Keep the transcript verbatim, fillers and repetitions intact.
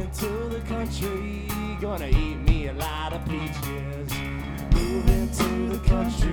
moving to the country, gonna eat me a lot of peaches. Moving to the country.